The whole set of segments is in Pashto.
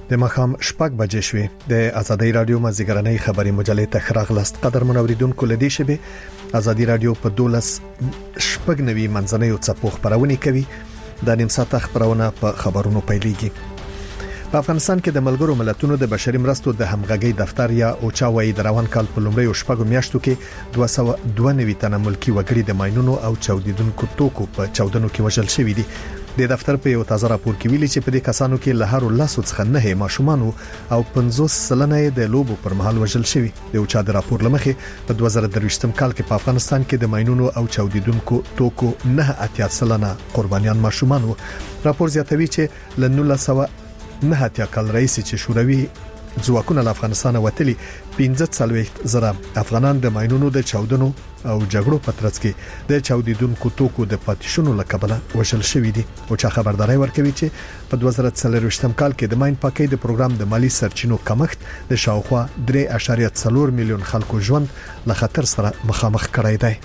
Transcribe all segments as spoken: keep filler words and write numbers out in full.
د مخام شپږ بجې شوې د ازادي رادیو مزګرنۍ خبري مجلې ته خراغلست قدر منوریدونکو لدی شبه ازادي رادیو په دولس شپږ نوي منځنۍ څپو خبرونه کوي د نیم ساعت خبرونه په خبرونو پیلېږي. په افغانستان کې د ملګرو ملتونو د بشري مرستو د همغږي دفتر یا اوچا وایي د روان کال په لومړیو شپږو میاشتو کې دوه سوه دوه نوي تنه ملکی وګړي د ماينونو او چاودیدونکو توکو په چاودنو کې وژل شوي دي. د دفتر په یو تازه راپور کې ویلي چې په دې کسانو کې له هر لاسو څخه نه ماشومان او پنځوس سلنه د لوبو پر مهال وژل شوي. د اوچا د راپور لمخې په دوه زره درویشتم کال کې په افغانستان کې د ماينونو او چاودیدونکو توکو نه اتیا سلنه قربانيان ماشومان. راپور زیاتوي چې ل نولس سوه نه اتیا کال رئیس چې شوروي ځواکونه له افغانستان وتلي پنځه څلوېښت زره افغانان د ماينونو د چاودنو او جګړو په ترڅ کې د چاودیدونکو توکو د پاتیشونو لکبله وشل شوې دي. او چا خبرداري ورکوي چې په دوه زره څلوېښتم کال کې د ماين پاکي د پروګرام د مالی سرچینو کمښت د شاوخوا درې اعشاریه څلور میلیون خلکو ژوند له خطر سره مخامخ کړی دی.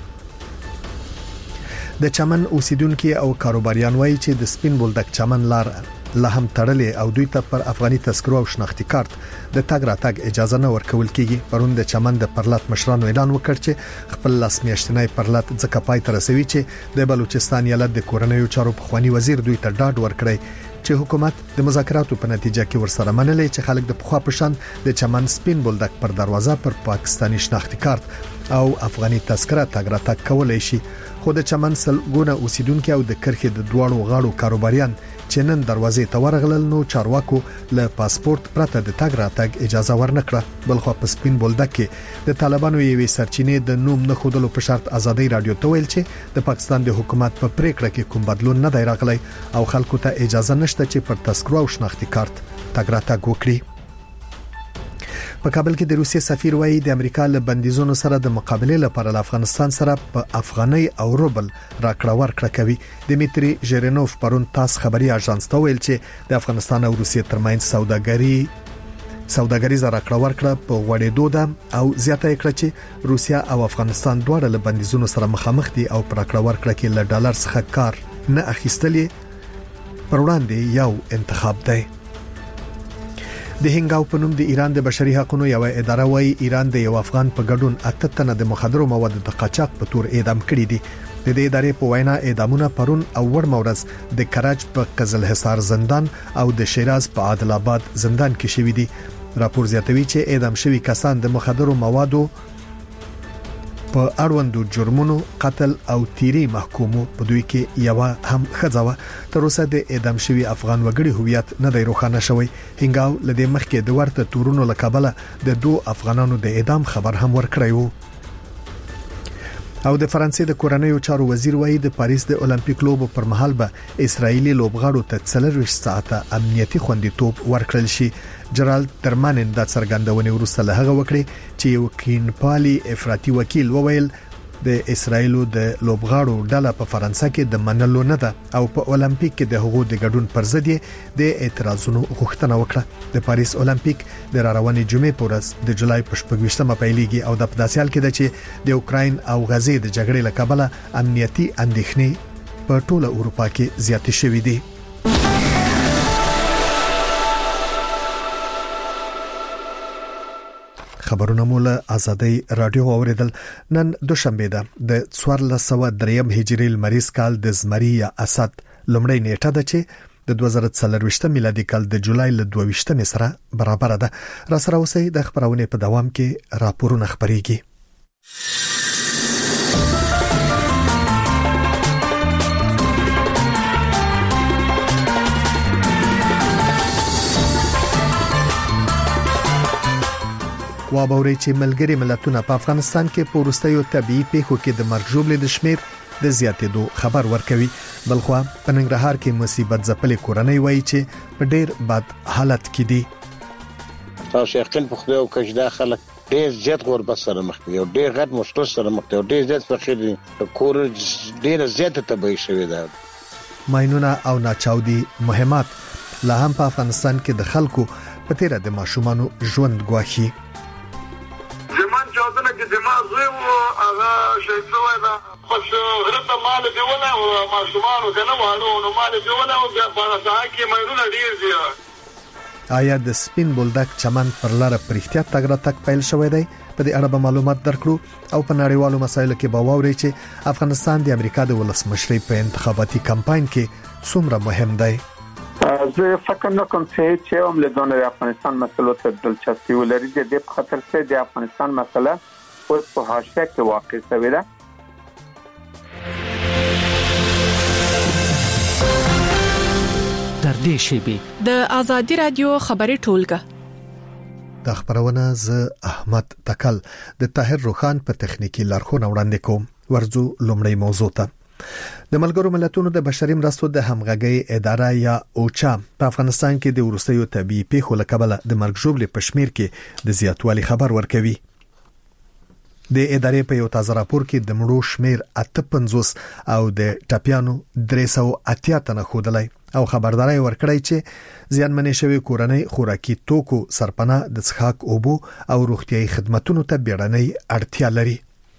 د چمن اوسیدونکو او کاروباریان وایي چې د سپین بولدک چمن لار لا هم تړلې او دوی ته پر افغاني تذکرو او شناختی کارت د تاګ راتګ اجازه نه ورکول کیږي. پرون د چمن د پرلط مشرانو اعلان وکړ چې خپل لاس میاشتنی پرلط ځکه پای تر رسوي چې د بلوچستان ایالت د کورنیو چارو پخوانی وزیر دوی ته ډاډ ورکړی چې حکومت د مذاکراتو په نتیجه کې ورسره منلې چې خلک د پخوا پشان د چمن سپین بولدک پر دروازه پر پاکستانی شناختی کارت او افغاني تذکره تاګ راتګ کولای شي. خو د چمن سلګونه اوسیدونکو او د کرخې د دواړو غاړو کاروباریان چې نن دروازې ته ورغلل نو چارواکو له پاسپورت پرته د تاګ راتګ اجازه ورنکړه. بلخو په سپین بولدک کې د طالبانو یوې سرچینې د نوم نه خودلو په شرط ازادي رادیو ته ویل چې د پاکستان د حکومت په پریکړه کې کوم بدلون نه دی راغلی او خلکو ته اجازه نشته چې پر تذکرو او شناختی کارت تاګ راتګ وکړي. په کابل کې د روسیې سفیر وایي د امریکا له بندیزونو سره د مقابله لپاره له افغانستان سره په افغاني او روبل راکړه ورکړه کوي. دمیتری ژیرینوف پرون تاس خبري اژانس ته ویل چې د افغانستان او روسیې ترمنځ سوداګري سوداګریزه راکړه ورکړه په وړېدو ده او زیاته کړه چې روسیا او افغانستان دواړه له بندیزونو سره مخامخ دي او پر راکړه ورکړه کې له ډالر څخه کار نه اخیستلې پر وړاندې یو انتخاب دی. د هنګاو په نوم د ایران د بشري حقوقو یو اداره وايي ایران د یو افغان په ګډون اته تنه د مخدرو موادو د قاچاق په تور اعدام کړي دي. د دې ادارې په وینا اعدامونه پرون او ور مورز د کراچ په قزل حصار زندان او د شیراز په عادل آباد زندان کې شوې دي. راپور زیاتوي چې اعدام شوی کسان د مخدرو موادو په اړوندو جرمونو قتل او تیری محکومو په دوی کې یو هم خځوه تر اوسه د اعدام شوی افغان وګړي هویت نه دی روښانه شوی. هنګاو لدې مخکې د ورته تورونو لکبله د دوه افغانانو د اعدام خبر هم ورکړی وو. او د فرانسې د کورنیو چارو وزیر وایي د پاریس د اولمپیک لوبو پر مهال به اسرایلی لوبغاړو ته څلور ساعته امنیتي خوندیتوب ورکړل شي. جرالد درمانن د څرګندونې وروسته له هغه وکړي چې یو کینپالي افراطي وکیل وویل د اسرایلو د لوبغاړو ډله په فرانسه کې د منلو نه ده او په اولمپیک کې د حقوقو د ګډون پر ضد د اعتراضونو غوښتنه وکړه. د پاریس اولمپیک د راروانې جمعې په ورځ د جولای په شپږویشتمه پیلېږي او د پداسیال کې د چې د اوکراین او غزې د جګړې لکبله امنیتي اندېښنې په ټوله اروپا کې زیاتې شوې دي. خبرونه مولا ازادي رادیو اوریدل. نن دوشنبه ده د څوارلس سوه دریم هجری لمریز کال د زمری یا اسد لومړی نیټه ده چې د دوه زره څلورویشتم میلادي کال د جولای ل دوه ویشتمې سره برابر ده. را سره اوسئ د خبرونه په دوام کې راپورونه خبريږي. وابوري چې ملګری ملتونه په افغانستان کې په وروستیو طبيعي پیښو کې د مرګ ژوبلې د شمیر د زیاتېدو خبر ورکوي. بلخو په ننګرهار کې مصیبت ځپلې کورنۍ وایي چې په ډېر بد حالت کې دي. تاسو یقین په خدای او کجدا خلک ډېر زیات غربت سره مخ دي او ډېر غټ مشکل سره مخ دي او ډېر زیات فقیر دي. کور ډېر زیات تباہي شوی ده. ماينونه او ناچاودي مهمات لا هم په افغانستان کې د خلکو په تیره د ماشومانو ژوند ګواښي. چاودنه کې دماغ زوی وو هغه شهید شوی ده پس غرته مال دیونه او ماشومانو کنه وانه نو مال دیونه او په هغه کې مېرونه ډیر دي آیا د سپین بولدک چمن پر لار پرختیا تګ راتګ پیل شوی دی؟ په دې اړه به معلومات درکړو او په نړیوالو مسایلو کې به واوري چې افغانستان د امریکا د ولسمشرۍ په انتخاباتي کمپاین کې څومره مهم دی. زه فکر نه کوم چې هم له دونه د افغانستان مسلو ته دلچسپي ولري. د خاطر چې د افغانستان مسله اوس په حاشیه کې واقع شوې ده. در دې شیبه د ازادي رادیو خبري ټولګه د خبرونه ز احمد تکل د طاهر روخان په تخنیکی لارښوونه وړاندې کوم. ورځو لومړی موضوع ته د ملګرو ملتونو د بشري مرستو د همغږي اداره یا اوچا په افغانستان کې د ورستیو طبيعي پیښو لکبله د مرګ ژوبلې پښمیر کې د زیاتوالي خبر ورکوي. د ادارې په یو تازه راپور کې د مړو شمیر اته پنځوس او د ټاپیانو درې سوه اتیا تنه ښودلی او خبرداري ورکړی چې زیانمنې شوی کورنۍ خوراکي توکو سرپناه د څښاک اوبو او روغتيایي خدماتو ته بیړنۍ اړتیا لري.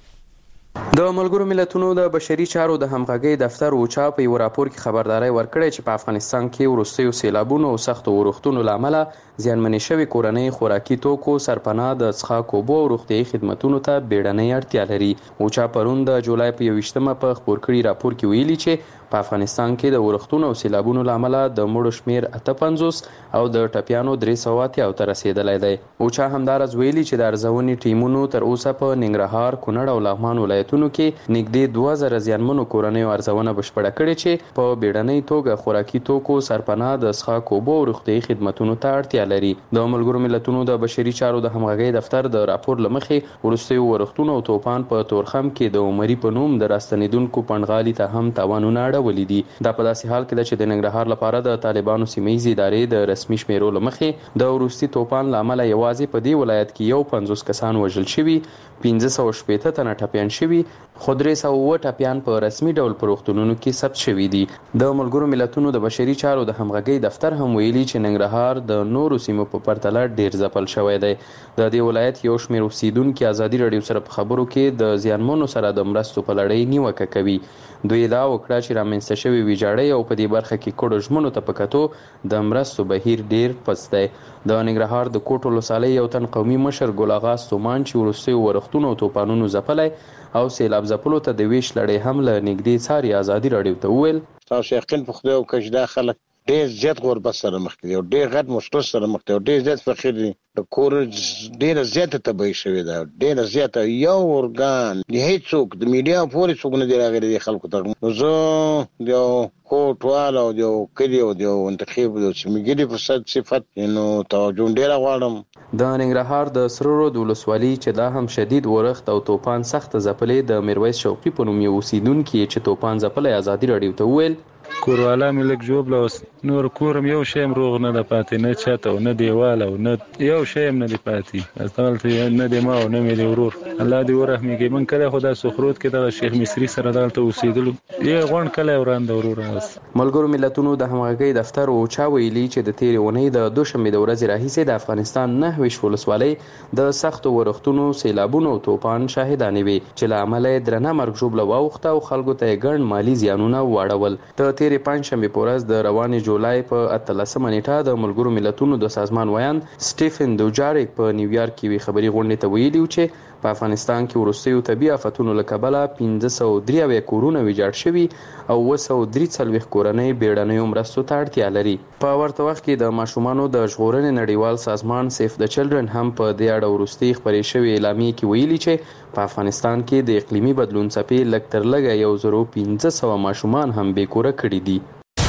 د ملګرو ملتونو د بشري چارو د همغږي دفتر اوچا په یو راپور کې خبرداري ورکړی چې په افغانستان کې ورستیو سیلابونو او سختو ورښتونو لامل زیانمنې شوی کورنۍ خوراکي توکو سرپناه د څښاک اوبو او روغتيایي خدماتو ته بیړنۍ اړتیا لري. اوچا پرون د جولای په یوویشتمه په خبر کړي راپور کې ویلي چې په افغانستان کې د ورښتونو او سیلابونو لامل د مړو شمیر اته پنځوس او د ټاپیانو درې سوه اتیا ته رسیدلی دی. اوچا همدارس ویلي چې د ارزونې ټیمونو تر اوسه په ننګرهار، کونړ او لغمان ولایتونو کې نږدې دوه زره زیانمنو کورنیو ارزونه بشپړه کړې چې په بیړنۍ توګه خوراکي توکو سرپناه د څښاک اوبو او روغتيایي خدماتو ته اړتیا لري. د ملګرو ملتونو د بشري چارو د همغږي دفتر د راپور لمخې ورستیو ورښتونو او توپان په تورخم کې د عمري په نوم د راستنیدونکو پنډغالي ته هم تاوانونه اړولي دي. دا په داسې حال کې ده چې د ننګرهار لپاره د طالبانو سیمه‌یزې ادارې د رسمي شمیرو لمخې د وروستي توپان لامل یوازې په دې ولایت کې یو پنځوس کسان وژل شوي، پنځه سوه شپېته تنه ټپیان شوي، خو درې سوه اووه ټپیان په رسمي ډول په روغتونونو کې ثبت شوي دي. د ملګرو ملتونو د بشري چارو د همغږي دفتر هم ویلي چې ننګرهار د نورو سیمو په پرتله ډیر ځپل شوی دی. د دې ولایت یو شمېر اوسیدونکي ازادي راډیو سره په خبرو کې د زیانمنو سره د مرستو په لړۍ نیوکه کوي. دوی دا وکړه چې رامنځته شوي ویجاړۍ او په دې برخه کې کډو ژمنو ته په کتو د مرستو بهیر ډیر پس دی. د ننګرهار د کوټ ولسوالۍ یو تن قومي مشر ګل اغا ستومان چې وروستیو ورښتونو او توپانونو ځپلی او سیلاب ځپلو ته د ویش لړۍ هم له نږدې څاري ازادي راډیو ته وویل تاسو یقین په خدای وکړئ چې دا خلک ډېر زیات غربت سره مخ دي او ډېر غټ مشکل سره مخ دي او ډېر زیات فقیر دي. د کور ډېره زیاته تباهي شوې ده، ډېره زیاته. یو ارګان د هېڅوک د میډیا پورې څوک نه دی راغلی دې خلکو ته. نو زه د یو کوټوال او د یو کلي او د یو انتخاب د سیمګري په صفت نو توجه ډېره غواړم. د ننګرهار د سره رود ولسوالي چې دا هم شدید ورښت او توپان سخت ځپلې د میرویس شوقي په نوم یو اوسیدونکي چې توپان ځپلی ازادي راډیو ته وویل کوروالا مې لږ ژوبله اوس نور کورم یو شی هم روغ نه ده پاتې، نه چت او نه دیوال او نه یو شی هم نه دی پاتې. هلته نه دی ما او نه مې دی ورور. الله دې ورحمېږي. موږ کله خو دا سخرود کې دغه شیخ مصري سره دلته اوسېدلو یې غونډ کلی ورانده ورور. ملګرو ملتونو د همغږۍ دفتر اوچا ویلي چې د تېرې اونۍ د دوشنبې د ورځې راهیسې د افغانستان نهه ویشت ولسوالۍ د سختو ورښتونو، سیلابونو او توپان شاهدانې وې چې له امله یې درنه مرګ ژوبله واوښته او خلکو ته یې ګڼ مالي زیانونه واړول. د تېرې پنجشنبې په ورځ د روانې جولای په اتلسمه نیټه د ملګرو ملتونو د سازمان ویاند سټیفن دوجاریک په نیویارک کې یوې خبري غونډې ته ویلي و چې په افغانستان کې وروستیو طبیعي آفتونو له کبله پنځه سوه درې اویا کورونه ویجاړ شوي او اوه سوه درې څلوېښت کورنۍ بیړنیو مرستو ته اړتیا لري. په ورته وخت کې د ماشومانو د ژغورنې نړیوال سازمان سیف د چلډرن هم په دې اړه وروستي خپرې شوې اعلامیې کې ویلي چې په افغانستان کې د اقلیمي بدلون څپې لږ تر لږه یو زرو پنځه سوه ماشومان هم بېکوره کړي دي.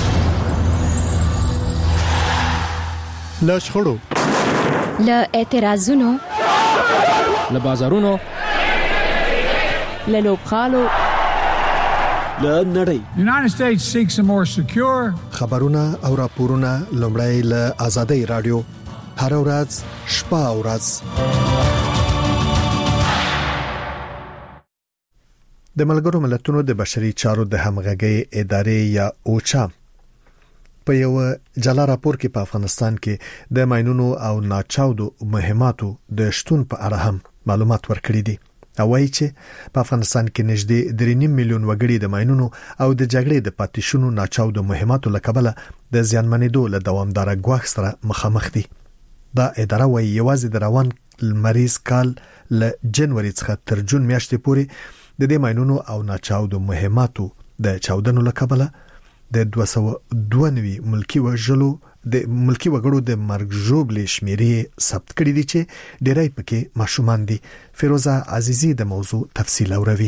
له شخړو، له اعتراضونو، له بازارونو، له لوبغالو، له نړۍ. United States seeks a more secure. خبرونه او راپورونه لومړی له آزادۍ رادیو هر ورځ شپه او ورځ. د ملګرو ملتونو د بشري چارو د همغږۍ ادارې یا اوچا په یو جلا راپور کې په افغانستان کې د ماینونو او ناچاودو مهماتو د شتون په اړه هم معلومات ورکړي دي. او وايي چې په افغانستان کې نږدې درې نیم میلیون وګړي د ماينونو او د جګړې د پاتېشونو ناچاودو مهماتو لکبله د زیانمنېدو له دوامدار غواخ سره مخامخ دي. دا اداره وايي یوازې د روان مریض کال له جنوري څخه تر جون میاشتې پورې د دې ماينونو او ناچاودو مهماتو د چاودنو لکبله د دوه سوه دوه نوي ملکی وژلو د ملکی وګړو د مرګ ژوبلې شمیرې ثبت کړي دي چې ډېری پکې ماشومان دي. فیروزه عزیزی د موضوع تفصیل اوروي.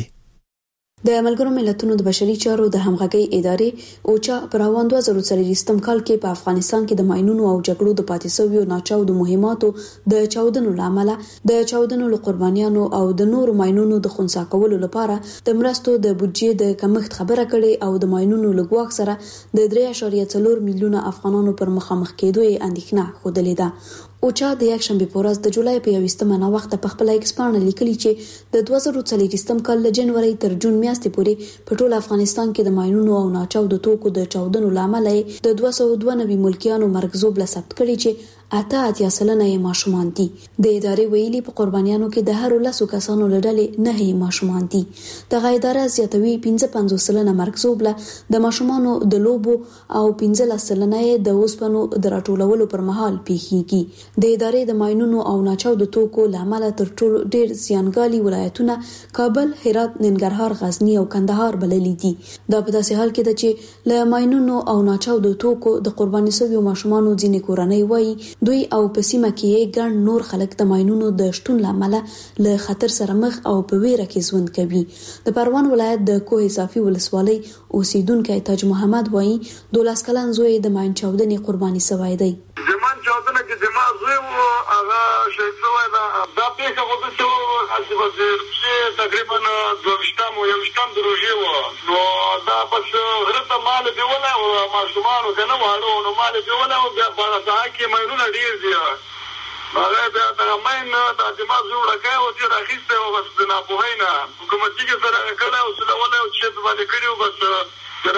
د ملګرو ملتونو د بشري چارو د همغږي ادارې اوچا پر روان دوه زره څلوېښتم کال کې په افغانستان کې د ماينونو او جګړو د پاتې شویو ناچاودو مهماتو د چاودنو لامل د چاودنو له قربانیانو او د نورو ماينونو د خنثی کولو لپاره د مرستو د بودجې د کمښت خبره کړي او د ماينونو لګواک سره د درې اعشاریه څلور میلیونه افغانانو پر مخامخ کېدو یې اندېښنه خوده لیده. اوچا د یک شنبه په ورځ د جولای په یوویشتمه نا وخت په خپل ایکس پاڼه لیکلي چې د دوه زره څلوېښتم کال له جنوري تر جون میاشتې پورې په ټول افغانستان کې د ماينونو او ناچاودو توکو د چاودنو لامل د دوه سوه دوه نوي ملکیانو مرګ ژوبله ثبت کړي چې اته اتیا سلنه یې ماشومان دي. د ادارې ویلي په قربانیانو کې د هر لسو کسانو له ډلې نه یې ماشومان دي. دغه اداره زیاتوي پنځه پنځوس سلنه مرګ ژوبله د ماشومانو د لوبو او پنځلس سلنه د اوسپنو د راټولولو پر مهال پیښیږي. د ادارې د ماينونو او ناچاودو توکو لامل تر ټولو ډېر زیانګالي ولایتونه کابل، هرات، ننګرهار، غزنی او کندهار بللي دي. دا په داسې حال کې ده چې له ماينونو او ناچاودو توکو د قرباني شویو ماشومانو ځینې کورنۍ وایي دوی او په سیمه کې ګڼ نور خلک د ماينونو د شتون لامل له خطر سره مخ او په ویره کې ژوند کوي. د پروان ولایت د کوه صافي ولسوالۍ اوسیدونکو تاج محمد وایي دولس کلن زوی د ماين چاودنې قرباني شوی دی. زمان چاودنه کې زما زوی و هغه شهید شوی دا دا پیښه وکړه چې اسی وزیر تقریبا دوشتم او یوشتم دروژې و نو دا پس غرته مال دیوله او ماشومان کنه وړو نو مال دیوله او بیا په هغه کې مېرونه ډیر دي هغه بیا دا مین دا د ما زوړه کوي او چې راخسته او بس نه پوهینا حکومتي کې سره کړه او څه ولې او چې باندې کړیو بس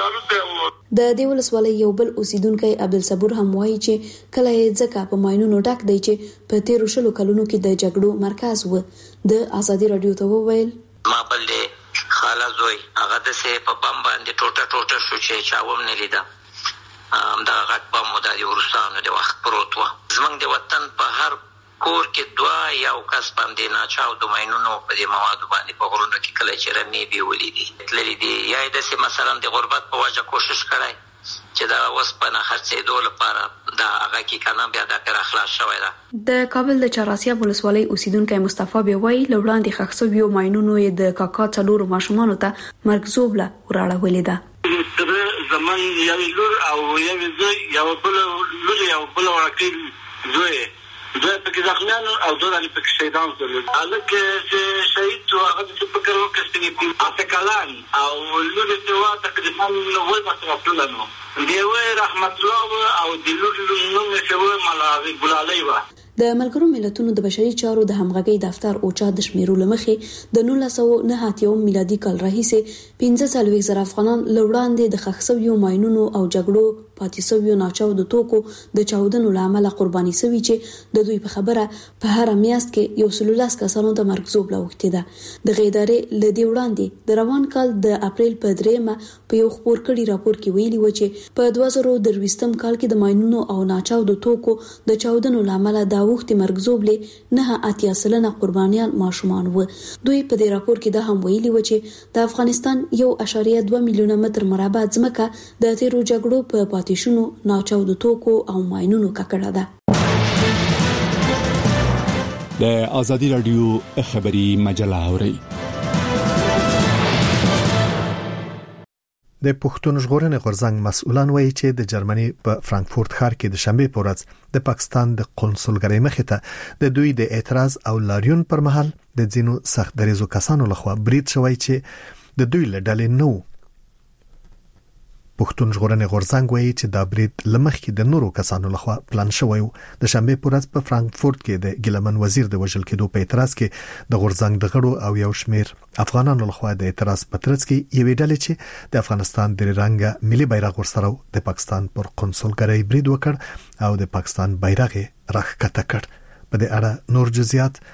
د دې ولسوالۍ یو بل اوسیدونکو عبدالصبور هم وایي چې کله یې ځکه په ماينونو ډک دی چې په تیرو شلو کلونو کې د جګړو مرکز و. د ازادي رادیو ته وویل ما بل دې خاله زوی هغه د سه په بم باندې ټوټه ټوټه شو چې چاوم نه لیدا ام دا غټ بم مودې ورستانو د وخت پروت و. زمنګ د وطن په هر کور کې دوا یو کس باندې ناچاو د ماينونو په دې موادو باندې په غرونو کې کله چې رنې دی ولیدي تللی دی یا د سه مثلا د غربت په وجه کوشش کړای چې دا وسپنه خرڅېدو لپاره دا هغه کې کنه بیا دا پر اخلاص شوی دا. د کابل د چاراسیا ولسوالۍ اوسیدونکو مصطفی بیوي لوړاندې خښسویو ماينونو د کاکا څلور ماشومانو ته مرګ ژوبله وراړولې ده. زمان یو لور او یو زوی یو بل لور یو بل ورکې زوی زه پکې ځخمیانو او دوه لري پکې شهیدان شول. الکه چې شهید او هغه چې فکر وکړي چې اته کلان او لور چې وا تقریبا نو وځه خپلانو دی وای رحمت الله او د لور نوم چې و ملاوي ګلالي و. د ملګرو ملتونو د بشري چارو د همغږي دفتر اوچا د شمیرو لمخې د نولس سوه نهه اتیا میلادي کال راهیسې پنځه څلوېښت زره افغانان لوړاندې د خښسویو ماينونو او جګړو پاتې شویو ناچاودو توکو د چاودنو لامل قرباني شوي چې د دوی په خبره په هر میاشت کې یو سل لس کسانو ته مرګ ژوبله وکړه ده. د غیدارې لدی وړاندې د روان کال د اپریل په دریمه په یو خبر کړي راپور کې ویلي و چې په دوه زره درویشتم کال کې د ماينونو او ناچاودو توکو د چاودنو لامل د وخت مرګ ژوبلې نه اتیا سلنه قربانیان ماشومان و. دوی په دې راپور کې دا هم ویلي و چې د افغانستان یو اعشاریه دوه میلیونه متر مربع ځمکه د تیرو جګړو په پاتېشونو ناچاودو توکو او ماينونو ککړه ده. د ازادي رادیو خبري مجله اوري. د پښتون ژغورنې غورځنګ مسؤلان وایي چې د جرمني په فرانکفورت ښار کې د شنبه په ورځ د پاکستان د قونسلګرۍ مخې ته د دوی د اعتراض او لاریون پر مهال د ځینو سخت دریزو کسانو لخوا برید شوی چې د دوی له ډلې نو. پښتون ژغورنې غورځنګ وایي چې دا برید لمخکې د نورو کسانو لخوا پلان شوی و. د شنبه په ورځ په فرانکفورت کې د ګیلمن وزیر د وژل کېدو په اعتراض کې د غورځنګ د غړو او یو شمیر افغانانو لخوا د اعتراض په ترڅ کې یوې ډلې چې د افغانستان د رنګه ملي بیرغ ورسره د پاکستان پر قونسلګرۍ برید وکړ او د پاکستان بیرغ راښکته کړ. په دې اړه نور جزئیات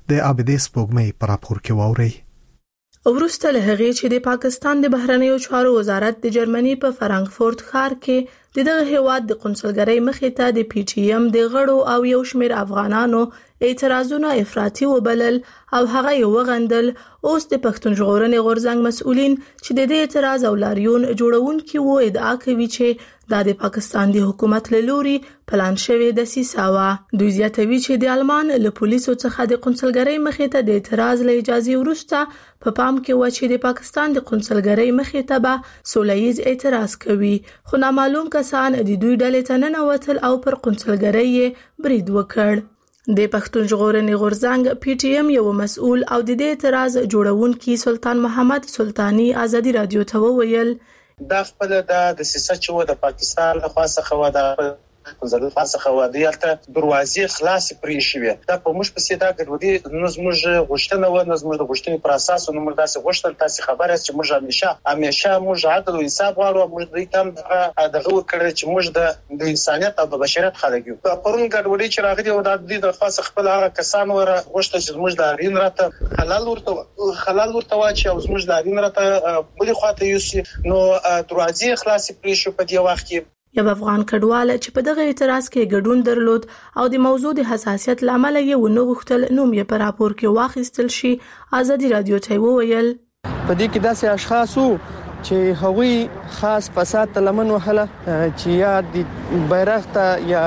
د عابدې سپوږمۍ پر راپور کې واوري. وروسته له هغې چې د پاکستان د بهرنیو چارو وزارت د جرمني په فرانکفورت ښار کې د دغه هیواد د قونسلګرۍ مخې ته د پی ټی ایم د غړو او یو شمېر افغانانو اعتراضونه افراطي وبلل او هغه یې وغندل، اوس د پښتون ژغورنې غورځنګ مسؤلین چې د دې اعتراض او لاریون جوړونکي وو ادعا کوي چې دا د پاکستان د حکومت له لوري پلان شوې دسیسه وه. دوی زیاتوي چې د آلمان له پولیسو څخه د قونسلګرۍ مخې ته د اعتراض له اجازې وروسته په پام کې و چې د پاکستان د قونسلګرۍ مخې ته به سوله ییز اعتراض کوي، خو نامعلوم کسان د دوی ډلې ته ننوتل او پر قونسلګرۍ یې برید وکړ. د پښتون ژغورنې غورځنګ پی ټی ایم یو مسؤل او د دې اعتراض جوړونکي سلطان محمد سلطانی ازادي رادیو ته وویل دا خپل د دسیسه چې و د پاکستان له خوا څخه و د قونسلګرۍ څخه و د یالته دروازې خلاص پرې شوې، دا په موږ پسې دا ګډوډي نو زموږ غوښتنه و، نو زموږ د غوښتنې پر اساس نو موږ داسې غوښتل تاسو خبره چې موږ همیشه همیشه موږ عدل او انصاف غواړو، موږ دوی تم دغه وکړي چې موږ د د انسانيت او د بشریت خلک یو. پرون ګډوډي چې راغلي او د دې د خاص خپل هغه کسان ور غوښتل چې موږ د اړین راته حلال ورته حلال ورته واچي او موږ د اړین راته بلې خواته یوسي، نو دروازې خلاص پرې شو په دې وخت کې. یو افغان کډوال چې په دغه اعتراض کې ګډون درلود او د موضوع د حساسیت لامل یې ونه غوښتل نوم یې په راپور کې واخیستل شي، ازادي رادیو ته وویل په دې کې داسې اشخاص وو چې هغوی خاص فساد ته لمن وهله چې یا د بیرغ ته یا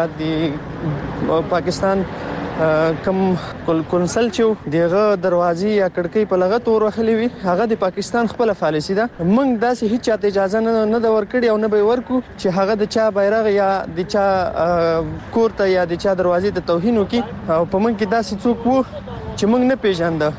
د پاکستان کوم کونسل چې دغه دروازې یا کړکۍ په لغت ور وخلې وي، هغه د پاکستان خپل پالیسی ده. موږ داسې هیڅ چاته اجازه نه نه د ورکړي او نه به ورکو چې هغه د چا بیرغ یا د چا کور ته یا د چا دروازې ته توهین وکړي، او په موږ کې داسې څوک وو چې موږ نه پیژانده.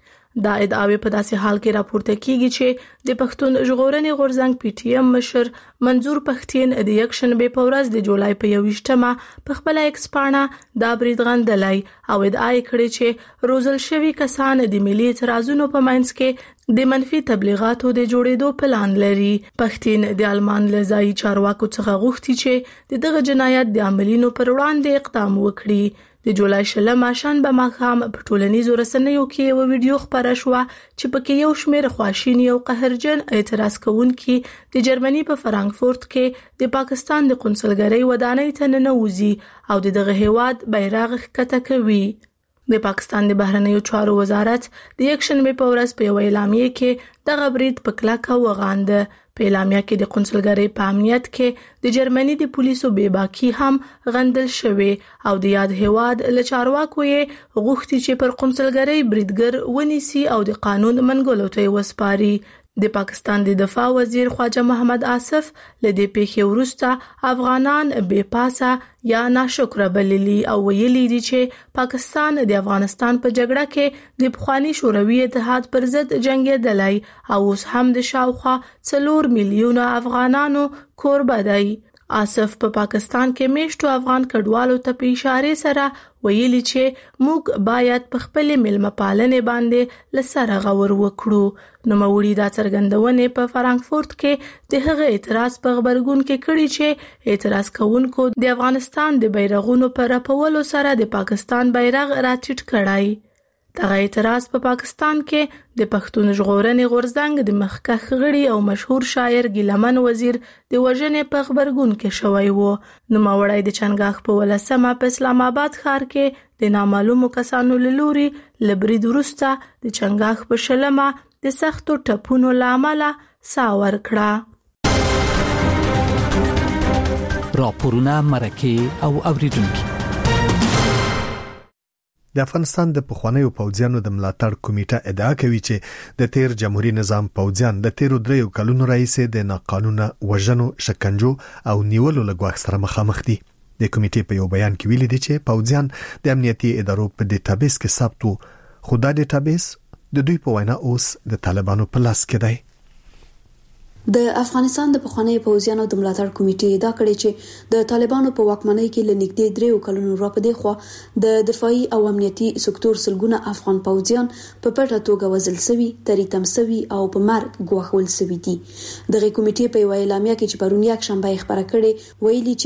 دا ادعاوې په داسې حال کې راپورته کیږي چې د پښتون ژغورنې غورځنګ پی ټی ایم مشر منظور پښتين د یک شنبه په ورځ د جولای په یوویشتمه په خپل ایکس پاڼه دا برید غندلای او ادعا کړې چې روزل شوی کسان د ملي اعتراضونو په منځ کې د منفي تبلیغاتو د جوړېدو پلان لري. پښتين د آلمان له ځایي چارواکو څخه غوښتي چې دغه جنایت د عملینو پر وړاندې اقدام وکړي. د جولای شلمه شنبه ماښام په ټولنیزو رسنیو کې یو ویډیو خپره شوه چې پکې یو شمېر خواشیني او قهرجن اعتراض کوونکي د جرمني په فرانکفورت کې د پاکستان د قونسلګرۍ ودانۍ ته ننوځي او دغه هیواد بیرغ ښکته کوي. د پاکستان د بهرنیو چارو وزارت د یک شنبه په ورځ په یو اعلامیه کې دغه برید په کلکه وغانده. په اعلامیه کې د قونسلګرۍ په امنیت کې د جرمني د پولیسو بېباکي هم غندل شوې او د یاد هیواد له چارواکو یې غوښتي چې پر قونسلګرۍ بریدګر ونیسي او د قانون منګولو ته وسپاري. د پاکستان د دفاع وزیر خواجه محمد آصف له دې پیښې وروسته افغانان بې پاسه یا ناشکره بللي او ویلي دي چې پاکستان د افغانستان په جګړه کې د پخوانی شوروي اتحاد پر ضد جنگیدلی او اوس هم د شاوخوا څلور میلیونه افغانانو کوربه دی. آصف په پا پاکستان کې میشتو افغان کډوالو ته په اشاره سره ویلي چې موږ باید په خپل ملمه پالنې باندې لسره غور وکړو. نو موري دا څرګندونه په فرانکفورت کې د هغه اعتراض په خبرګون کې کړي چې اعتراض کوونکو د افغانستان د بیرغونو پر راپولو سره د پاکستان بیرغ راټیټ کړای. دغه اعتراض په پا پاکستان کې د پښتون ژغورنې غورځنګ د مخکښ غړي او مشهور شاعر ګیلمن وزیر د وژنې په خبرګون کې شوی وو. نو ماوړی د چنګاښ په ولسمه په اسلام آباد ښار کې د نامعلومو کسانو له لوري له برید وروسته د چنګاښ په شلمه د سختو ټپونو له امله ساه ورکړه. راپورونه مرکه او اوریدونکي. د افغانستان د پخوانیو پوځیانو د ملاتړ کمیټه ادعا کوي چې د تیر جمهوریت نظام پوځیان د تیرو دریو کلونو راهیسې د ناقانونه وژنو، شکنجو او نیولو له ګواښ سره مخامخ دي. د کمیټې په یو بیان کې ویلي دي چې پوځیان د امنیتي ادارو په ډیټابیس کې ثبت وو، خو دا ډیټابیس د دوی په وینا اوس د طالبانو په لاس کې دی. د افغانستان د پخوانی پوځیانو د ملاتړ کمیټې دا کړی چې د طالبانو په واکمنۍ کې لنګدې دریو کلونو راپدې خو د دفاعي او امنیتي سکتور سلګونه افغان پوځیان په پټه توګه وژل شوي، تریتم شوي او په مرګ ګواښول شوي دي. دغه کمیټې په یو اعلامیه کې چې پرون یک شنبه خبره کړې ویلي چې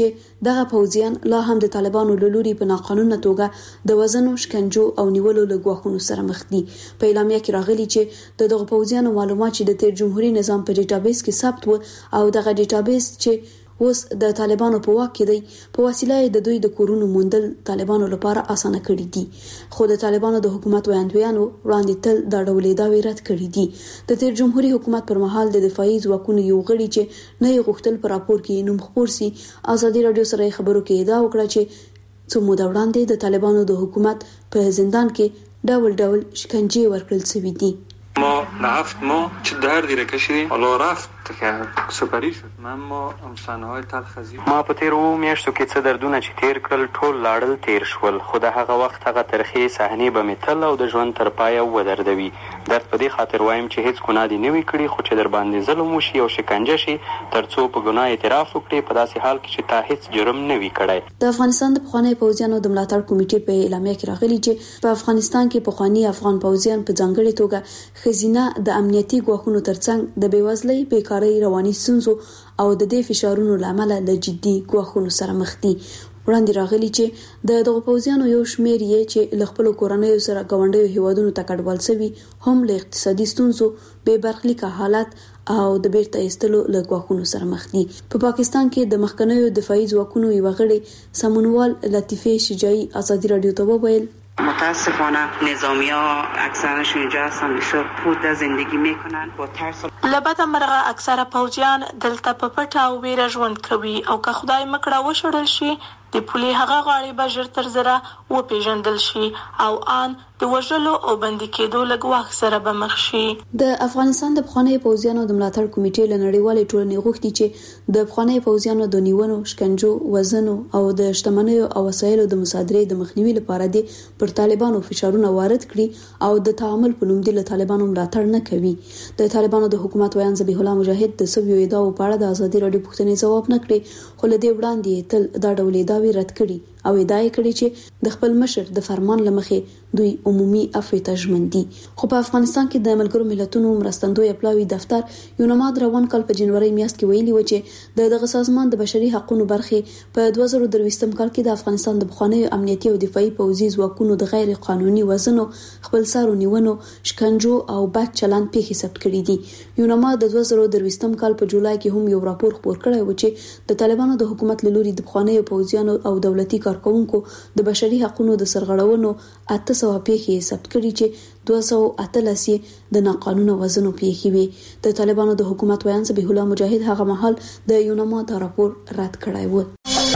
دغه پوځیان لا هم د طالبانو له لوري په ناقانونه توګه د وزنو شکنجو او نیولو له ګواښونو سره مخ دي. په اعلامیه کې راغلي چې د دغه پوځیانو معلومات چې د تیر جمهوریت نظام په ډیټابیس کې ثبت و او دغه ډیټابیس چې اوس د طالبانو په واک کې دی په وسیله د دوی د کورونو موندل طالبانو لپاره اسانه کړی دي. خو د طالبانو د حکومت ویاندویانو وړاندې تل د ډولې داوی رد کړی دي. د تیر جمهوریت حکومت پر مهال د دفاعي ځواکونو یو غړي چې نه یې غوښتل پر راپور کې نوم خپور سي ازادي رادیو سره خبرو کې ادعا وکړه چې څو موده وړاندې د طالبانو د حکومت په زندان کې ډول ډول شکنجې ورکړل شوې دي. ما نفت ما چه دردی را کشیدیم حالا رفت که سپری شد من ما امسانهای تلخ ازیم ما په تیر و میاشتو کې څه دردونه چې تیر کړل ټول لاړل تیر شول خو د هغه وخت هغه ترخې صحنې به مې تل او د ژوند تر پایه ودردوي. درد په دې خاطر وایم چې هیڅ ګناه دې نه وي کړې خو چې در باندې ظلم وشي او شکنجه شي تر څو په ګناه اعتراف وکړې په داسې حال کې چې تا هیڅ جرم نه وي کړی. د افغانستان د پخوانی پوځیانو د ملاتړ کمیټې په اعلامیه کې راغلي چې په افغانستان کې پخوانی افغان پوځیان په ځانګړي توګه خزینه د امنیتي ګواښونو ترڅنګ د بیوزلۍ بیکارۍ رواني ستونزو او د دې فشارونو لامل له جدي ګواښونو سره مخ دي. وړاندې راغلي چې د دغه پوځیانو یو شمېر یې چې له خپل کورنیو سره ګاونډیو هیوادونو ته کډوال شوي هم له اقتصادي ستونزو بې برخلیکه حالت او د بیرته ایستلو له ګواښونو سره مخ دي. په پاکستان کې د مخکنیو دفاعي ځواکونو یو غړي سمونوال لطیفه شجاعي ازادي رادیو ته وویل متاسفانه نظامی ها اکثرشون اینجا هستن بسیار پوده زندگی میکنن با ترس. لبد مرغه اکثر پوجیان دلته په پټه او ویره ژوند کوي او که خدای مکړه وشړل شي د پولي هغه غاړي به ژر تر زره و پیژندل شي او ان د وژلو او بندي کېدو لګواخ سره به مخ شي. د افغانستان د پخوانی پوځیانو د ملاتړ کمیټې له نړیوالې ټولنې غوښتي چې د پخوانی پوځیانو د نیونو شکنجو وزنو او د شتمنیو او وسایلو د مصادرې د مخنیوي لپاره د پر طالبانو فشارونه وارد کړي او د تعامل په نوم د طالبانو ملاتړ نه کوي. د طالبانو د حکومت ویان ذبیح الله مجاهد د سویو ادعاو په اړه د ازادي رادیو پوښتنې ځواب نه کړي خو له دې وړاندې تل دا ډول ادعاوې رد کړي او ادعا کړې چې د خپل مشر د فرمان لمخې دوی عمومي عفو ته ژمن دي. خو په افغانستان کې د ملګرو ملتونو مرستندوی اپلاوي دفتر یوناماد روان کال په جنوري میاشت کې ویلي و چې د دغه سازمان د بشري حقوقو برخې په دوه زره درویشتم کال کې د افغانستان د بخوانی امنیتي او دفاعي پوځي ځواکونو د غیر قانوني وزنو خپلسارو نیونو شکنجو او بد چلند پیښې ثبت کړې دي. یوناماد د دوه زره درویشتم کال په جولای کې هم یو راپور خپور کړی و چې د طالبانو د حکومت له لوري د بخوانی پوځیانو او دولتي کارکونکو د بشري حقوقو د سرغړونو اته سوه پیښې ثبت کړي چې دوه سوه اتلس د ناقانونه وزنو پیښې وي. د طالبانو د حکومت ویان ذبیح الله مجاهد هغه مهال د یوناما دا راپور رد کړی و.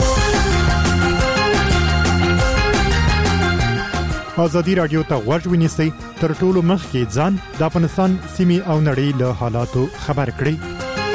ازادي رادیو ته غوږ ونیسئ تر ټولو مخکې ځان د افغانستان سیمې او نړۍ له حالاتو خبر کړئ.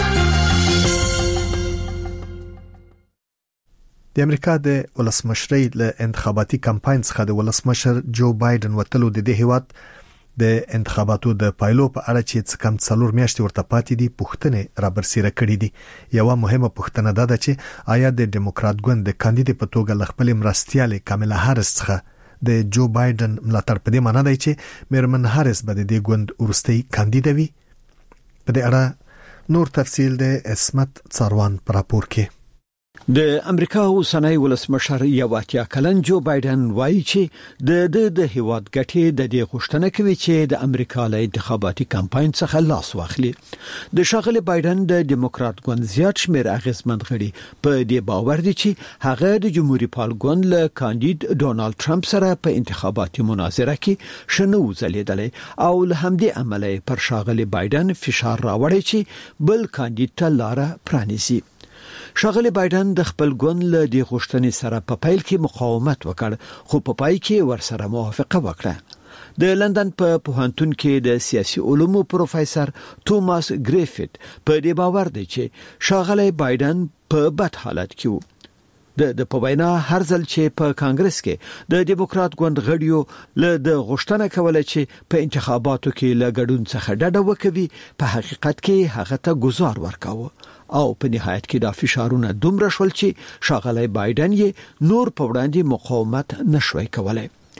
د امریکا د ولسمشرۍ له انتخاباتي کمپاین څخه د ولسمشر جو بایدن وتلو د دې هیواد د انتخاباتو د پایلو په اړه چې څه کم څلور میاشتې ورته پاتې دي پوښتنې را برسېره کړې دي. یوه مهمه پوښتنه دا ده چې آیا د ډیموکرات ګوند د کاندید په توګه ل خپل مرستیالې کاملا هارس څخه د جو بایدن ملاتړ په دې معنی دی چې میرمن هارس به د دې ګوند وروستۍ کاندید وي. په دې اړه نور تفصیل د اسمت څاروان پر راپور کې. د امریکا اوسنۍ ولسمشر یو اتیا کلن جو بایدن وایي چې د د د هیواد ګټې د دې غوښتنه کوي چې د امریکا له انتخاباتي کمپاین څخه لاس واخلي. د شاغلي بایدن د ډیموکرات ګوند زیات شمېر اغیزمن غړي په دې باور دي چې هغه د جمهوریت پال ګوند له کاندید ډونالد ټرمپ سره په انتخاباتي مناظره کې شنو ځلیدلې او له همدې عمله پر شاغلي بایدن فشار راوړی چې بل کاندید ته لار پرانیزي. شاغلی بایدن د خپل ګوند له دې غوښتنې سره په پیل کې مقاومت وکړ خو په پای کې ورسره موافقه وکړه. د لندن په پوهنتون کې د سیاسي علومو پروفیسور توماس ګریفټ په دې باور دی چې شاغلی بایدن په بد حالت کې و. د د په وینا هر ځل چې په کانګرس کې د ډیموکرات ګوند غړیو له د غوښتنه کوله چې په انتخاباتو کې له ګډون څخه ډډه وکوي په حقیقت کې هغه ته گزار ورکاوه او په نهایت کې دا فشارونه دومره شول چې شاغلی بایدن یې نور په وړاندې مقاومت نشوي کولای.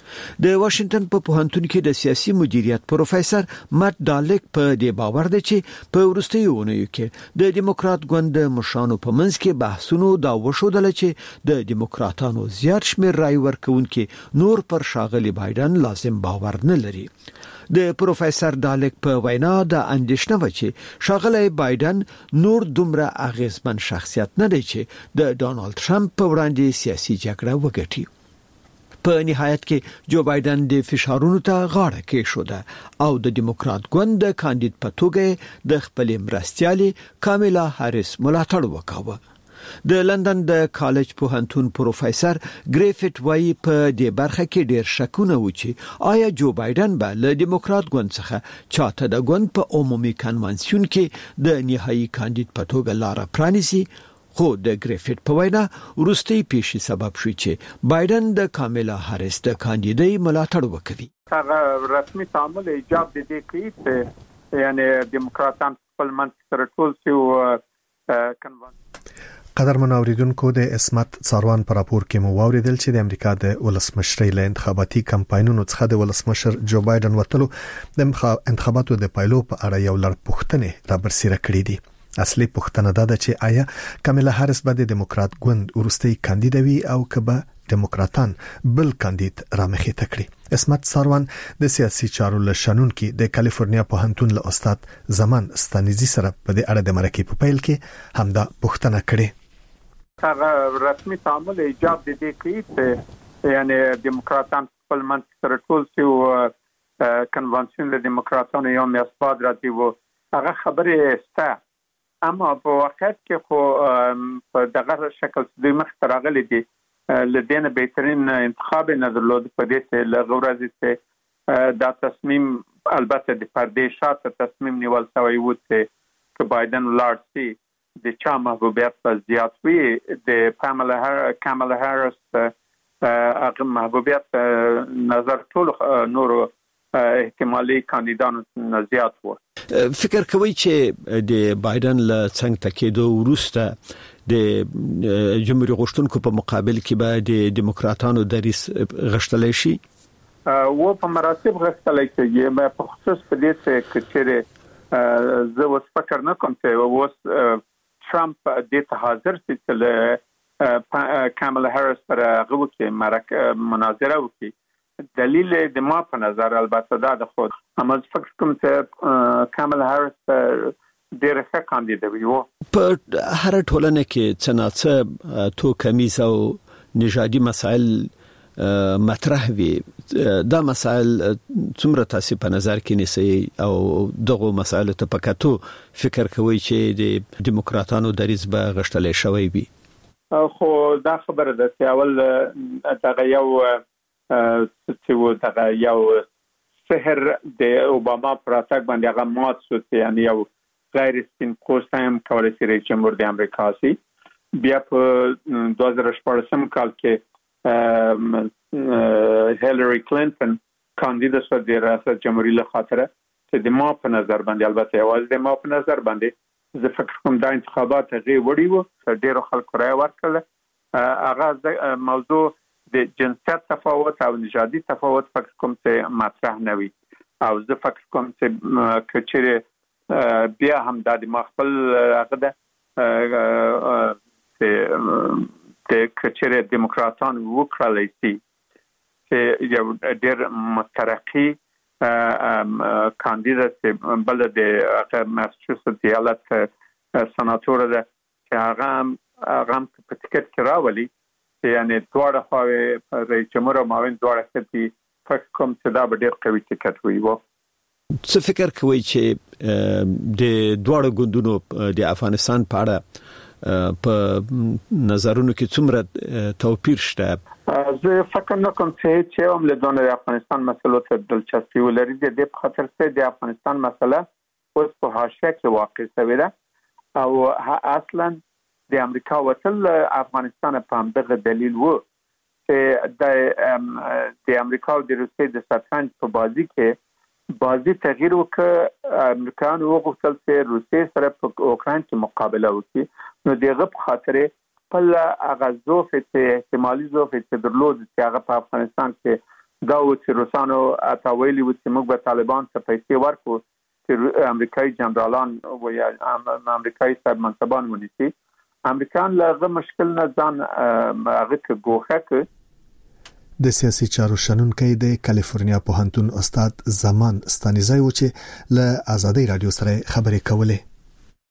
د واشنگټن په پوهنتون کې د سیاسي مدیریت پروفیسور مات ډالک په دې باور دی چې په وروستیو اونیو کې د دیموکرات ګوند مشرانو په منځ کې بحثونو دا وښودل چې د دیموکراتانو زیات شمېر رای ورکوونکي نور پر ښاغلي بایدن لازم باور نه لري. د پروفیسور ډالک په وینا د اندېښنه و چې ښاغلی بایدن نور دومره اغیزمن شخصیت نه دی چې د ډونالد ټرمپ په وړاندې سیاسي جګړه وګټي. په نهایت کې جو بایدن د فشارونو ته غاړه کېښوده او د دیموکرات ګوند د کاندید په توګه د خپلې مرستیالې کامیلا هاریس ملاتړ وکاوه. د لندن د کالج پوهنتون پروفیسور ګریفټ وایي په دې برخه کې ډېر شکونه و چې آیا جو بایدن به له دیموکرات ګوند څخه چاته د ګوند په عمومي کنونسیون کې د نهایي کاندید په توګه لاره پرانیسي. خو د ګریفټ په وینا وروستي پیښې سبب شوی چې بایدن د کامیلا هاریس د کاندیدۍ ملاتړ وکړي. هغه رسمي تعامل ایجاب د دې کوي چې یعنی دیموکراتان خپل منځ سره ټول سی کنوانس. قدرمن اوریدونکو د اسمت څاروان پر راپور کې مو واوریدل چې د امریکا د ولسمشرۍ له انتخاباتي کمپاینونو څخه د ولسمشر جو بایدن وتلو د انتخاباتو د پایلو په اړه یو لړ پوښتنې را برسېره کړې دي. اصلي پوښتنه دا ده چې آیا کامیلا هاریس به د دیموکرات ګوند وروستي کاندید وي او کبه دیموکراتان بل کاندید رامخې تکړي. اسمت څاروان د سیاسي چارو له شنونکي د کالیفورنیا پوهنتون له استاد زمان ستانیزي سره په دې اړه د مرکې په پیل کې همدا پوښتنه کړې. هغه رسمي تعامل ایجاب د دې کوي چې یعنی دیموکراتان خپل منځ سره ټول سی کنونسیون د دیموکراتانو یو میاشت بعد راځي وو هغه خبرې سته، اما په واقعیت کې خو په دغه شکل د مخ ترغلي دي لدينا بهترین انتخاب نه درلود په دې چې لغورازي چې دا تصمیم البته د پردې شاته تصمیم نیول شوی و چې بایدن لارسي د چا محبوبیت په زیات وي د پاملا کاملا هاریس هغه محبوبیت نظر ټول نور احتمالي کاندیدانو زیات و. فکر کوي چې د بایدن له څنګه تکیدو وروسته د جمهوریت غوښتونکو په مقابل کې به د دیموکراتانو دریس غشتلای شي و په مراتب غشتلای شي به په خصوص په دې چې زه اوس فکر نه کوم چې اوس ټرمپ د ته حاضر شي چې کاملا هاریس پر هغه کې مرکه مناظره وکړي. دلیل د ما په نظر البته دا د خود اما فکر کوم چې کاملا هاریس ډېر ښه کاندید وي. په هر ټولنه کې څنګه تو کمیس او نژادي مسائل مطرح وي دا مسائل څومره تاسو په نظر کې نیسي او دغه مسائل ته پکاتو فکر کوي چې د دیموکراتانو دریز به غشتلې شوی وي؟ خو دا خبره ده چې اول دغه یو چې دغه یو سحر د اوباما پراتګ باندې هغه مات شو یعنی یو غیر سپین پوسټ هم کولای شي رئیس جمهور د امریکا سي. بیا په دوه زره شپږم کال کې هیلری کلینټن کاندید شو د ریاست جمهوریت له خاطره چې د ما په نظر باندې البته یوازې د ما په نظر باندې زه فکر کوم دا انتخابات هغه وړي وو ډیرو خلکو رای ورکړل. هغه موضوع د جنسیت تفاوت او نژادي تفاوت فکر کوم چې مطرح نه وي او زه فکر کوم چې کچره بیا هم د مخبل هغه ده چې د کچره دیموکراتان وکړلای شي چې یو ډېر مترقي کاندید چې بل د ماسچوسټس ایالت سناتور ده چې هغه هغه په ټیکټ کې راولي یعنی دواړه خواوې رئیس جمهور او معاون دواړه خپل فکر کوم چې دا به ډېر قوي ټیکټ وي. و څه فکر کوي چې د دواړو ګوندونو د افغانستان په اړه په نظرونو کې څومره توپیر شته؟ زه فکر نه کوم چې هم له دونه د افغانستان مسلو ته دلچسپي ولري. د دې په خاطر چې د افغانستان مسله اوس په حاشیه کې واقع شوې ده او اصلا د امریکا وتل افغانستان په همدغه دلیل وو چې د د امریکا او د روسیې د شطرنج په بازی کې بازی تغییر وکړ. امریکایانو وغوښتل چې روسیې سره په اوکراین کې مقابله وکړي نو دغه په خاطر خپل هغه ضعف چې احتمالي ضعف چې درلود چې هغه په افغانستان کې دا و چې روسانو اتاویلی و چې موږ به طالبان ته پیسې ورکو چې امریکایي جنرالان و یا امریکایي صاحب منصبان ونیسي. امریکایان له مشکل نه ځان هغه ته ګوښه کړ. د سیاسي چارو شنونکي د کالیفورنیا پوهنتون استاد زمان ستانیزای و چې له آزادۍ رادیو سره خبرې کولې.